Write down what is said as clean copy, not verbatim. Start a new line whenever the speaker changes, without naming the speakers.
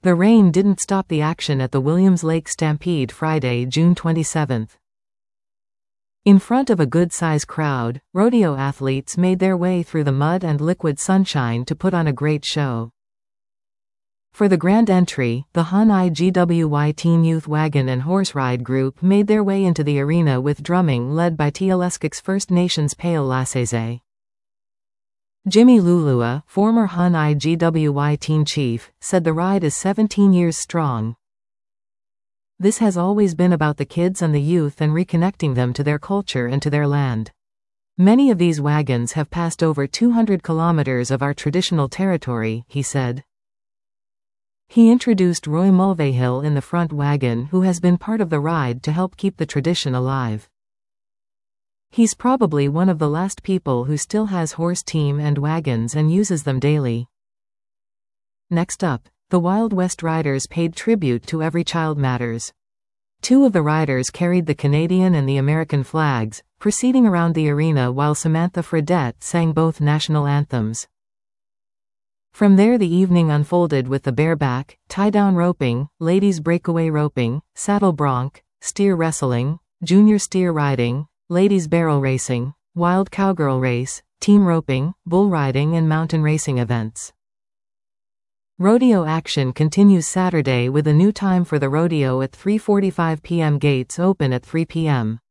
The rain didn't stop the action at the Williams Lake Stampede Friday, June 27. In front of a good-size crowd, rodeo athletes made their way through the mud and liquid sunshine to put on a great show. For the grand entry, the Hun IGWY Teen Youth Wagon and Horse Ride group made their way into the arena with drumming led by Tialeskik's First Nations Pale Lasese. Jimmy Lulua, former Hun IGWY Teen Chief, said the ride is 17 years strong. This has always been about the kids and the youth and reconnecting them to their culture and to their land. Many of these wagons have passed over 200 kilometers of our traditional territory, he said. He introduced Roy Mulvihill in the front wagon, who has been part of the ride to help keep the tradition alive. He's probably one of the last people who still has horse team and wagons and uses them daily. Next up, the Wild West Riders paid tribute to Every Child Matters. Two of the riders carried the Canadian and the American flags, proceeding around the arena while Samantha Fredette sang both national anthems. From there the evening unfolded with the bareback, tie-down roping, ladies breakaway roping, saddle bronc, steer wrestling, junior steer riding, ladies barrel racing, wild cowgirl race, team roping, bull riding and mountain racing events. Rodeo action continues Saturday with a new time for the rodeo at 3:45 p.m. Gates open at 3 p.m.